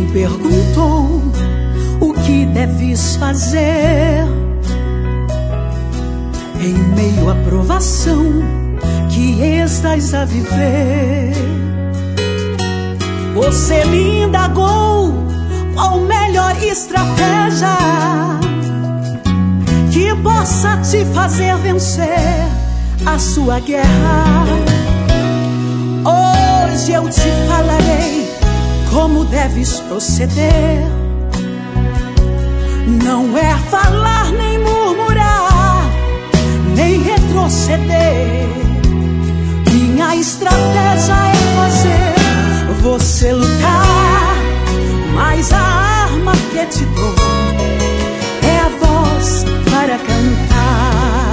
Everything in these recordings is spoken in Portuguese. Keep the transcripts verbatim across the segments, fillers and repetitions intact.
perguntou o que deves fazer em meio à provação que estás a viver. Você me indagou qual melhor estratégia que possa te fazer vencer a sua guerra. Hoje eu te falarei como deves proceder. Não é falar nem murmurar, nem retroceder. Minha estratégia é fazer você lutar, mas a arma que te dou é a voz para cantar.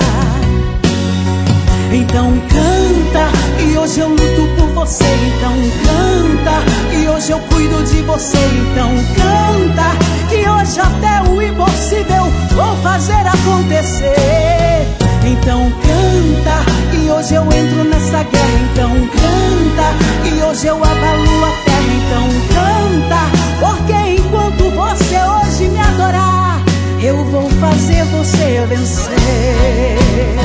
Então canta, e hoje eu luto por você. Então canta, e hoje eu cuido de você. Então canta, que hoje até o impossível vou fazer acontecer. Então canta, e hoje eu entro nessa guerra. Então canta, e hoje eu abalo a terra. Então canta, porque enquanto você hoje me adorar, eu vou fazer você vencer.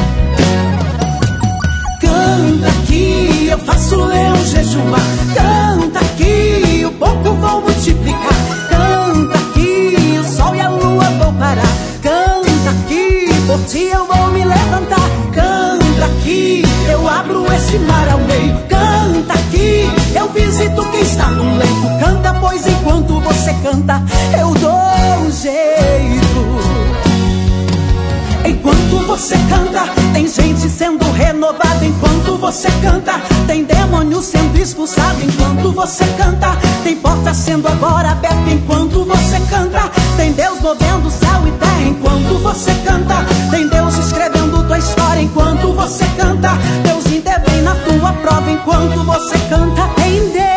Canta que eu faço leão jejuar. Canta que o pouco vou multiplicar. Canta que o sol e a lua vão parar. Canta que por ti eu vou me levantar. Canta que eu abro esse mar ao meio. Canta que eu visito quem está no leito. Canta, pois enquanto você canta, eu dou um jeito. Enquanto você canta, tem gente sendo renovada. Enquanto você canta, tem demônio sendo expulsado. Enquanto você canta, tem porta sendo agora aberta. Enquanto você canta, tem Deus movendo céu e terra. Enquanto você canta, tem Deus escrevendo tua história. Enquanto você canta, Deus intervém na tua prova. Enquanto você canta, tem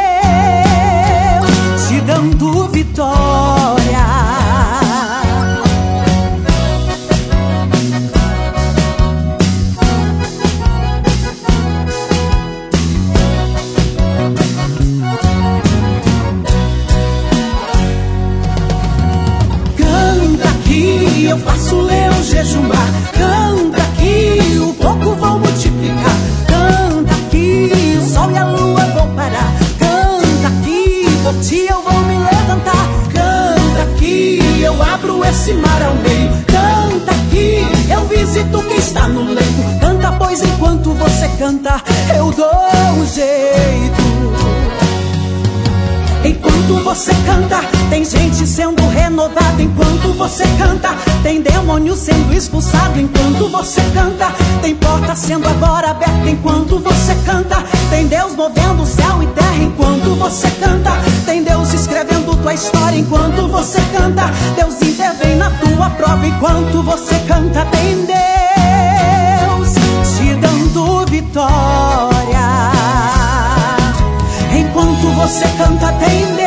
Deus te dando vitória. Eu faço leão jejuar. Canta que o pouco vou multiplicar. Canta que o sol e a lua vão parar. Canta que por ti eu vou me levantar. Canta que eu abro esse mar ao meio. Canta que eu visito quem está no leito. Canta, pois enquanto você canta, eu dou um jeito. Enquanto você canta, tem gente sendo renovada. Enquanto você canta, tem demônio sendo expulsado. Enquanto você canta, tem porta sendo agora aberta. Enquanto você canta, tem Deus movendo céu e terra. Enquanto você canta, tem Deus escrevendo tua história. Enquanto você canta, Deus intervém na tua prova. Enquanto você canta, tem Deus te dando vitória. Enquanto você canta, tem Deus